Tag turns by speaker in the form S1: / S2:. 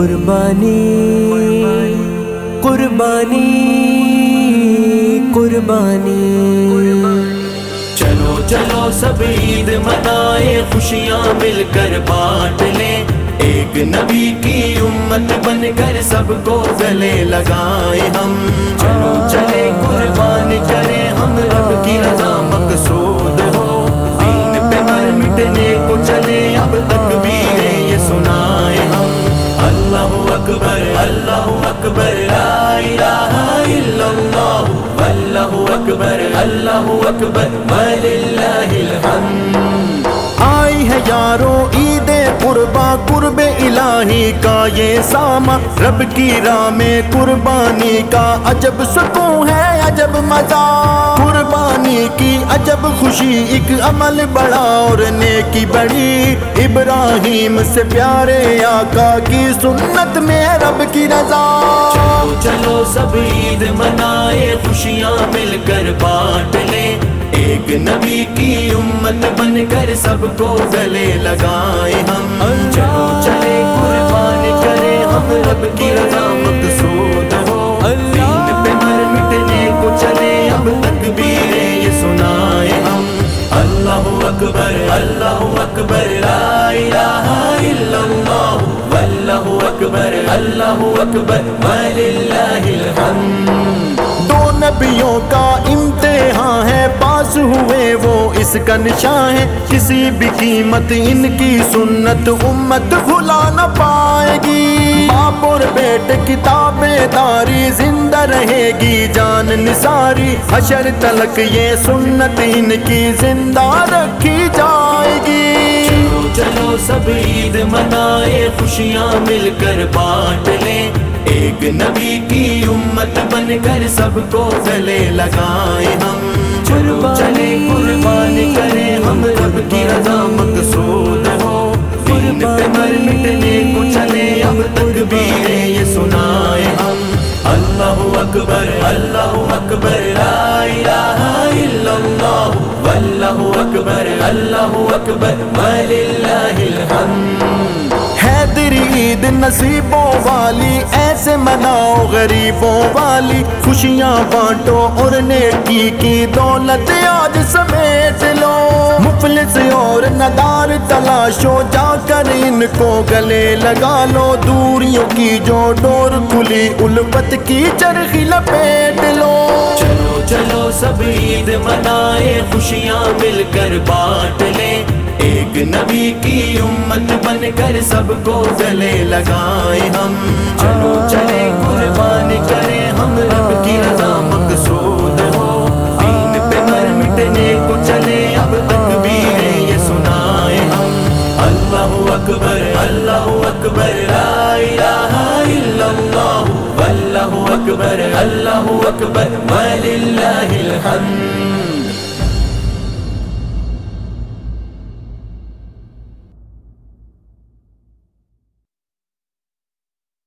S1: قربانی قربانی قربانی۔ چلو چلو سب عید منائے، خوشیاں مل کر بانٹ لیں، ایک نبی کی امت بن کر سب کو گلے لگائیں ہم۔ چلو چلے قربان کریں ہم، رب کی رضا مقصود ہو، دین پہ مر مٹنے کو چلے اب تکبیریں یہ سنائیں ہم۔ اللہ اکبر اللہ اکبر لا الہ الا اللہ، اللہ اکبر اللہ اکبر وللہ الحمد۔ آئی ہے یارو عید قربا، قرب الہی کا یہ سامہ، رب کی راہ میں قربانی کا عجب سکون ہے عجب مزہ، قربانی کی عجب خوشی، ایک عمل بڑا اور نیکی بڑی، ابراہیم سے پیارے آقا کی سنت میں رب کی رضا۔ چلو چلو سب عید منائے، خوشیاں مل کر بانٹ لیں، ایک نبی کی امت بن کر سب کو گلے لگائیں ہم۔ چلو چلے قربان کریں ہم، رب کی رضا مقصود ہو، دین پہ مر مٹنے کو چلے اب تکبیریں یہ سنائیں ہم۔ اللہ اکبر اللہ اکبر لا الہ الا اللہ، واللہ اکبر اللہ اکبر وللہ الحمد۔ دو نبیوں کا امتحان ہے، پاس ہوئے وہ اس کا نشان ہے، کسی بھی قیمت ان کی سنت امت بھلا نہ پائے گی، باپ اور بیٹے کی تابعداری زندہ رہے گی جان نثاری، حشر تلک یہ سنت ان کی زندہ رکھی جائے گی۔ چلو چلو سب عید منائے، خوشیاں مل کر بانٹ لیں، ایک نبی کی امت بن کر سب کو گلے لگائیں ہم۔ چلو چلے قربان کریں ہم، رب کی رضا مقصود ہو، دین پہ مر مٹنے کو چلے اب تکبیریں یہ سنائیں ہم۔ اللہ اکبر اللہ اکبر لا الہ الا اللہ، واللہ اکبر اللہ اکبر وللہ الحمد۔ حیدر عید نصیبوں والی، ایسے مناؤ غریبوں والی، خوشیاں بانٹو اور نیکی کی دولت آج سمیٹ لو، مفلس اور ندار تلاشو، جا کر ان کو گلے لگا لو، دوریوں کی جو ڈور کھلی الفت کی چرخی لپیٹ لو۔ چلو چلو سب عید منائے، خوشیاں مل کر بانٹ لیں، ایک نبی کی امت بن کر سب کو گلے لگائیں ہم۔ چلو چلے قربان کریں ہم، رب کی رضا مقصود ہو، دین پہ مر مٹنے کو چلے اب تکبیریں یہ سنائیں ہم۔ اللہ اکبر اللہ اکبر لا الہ الا اللہ، واللہ اکبر اللہ اکبر وللہ الحمد۔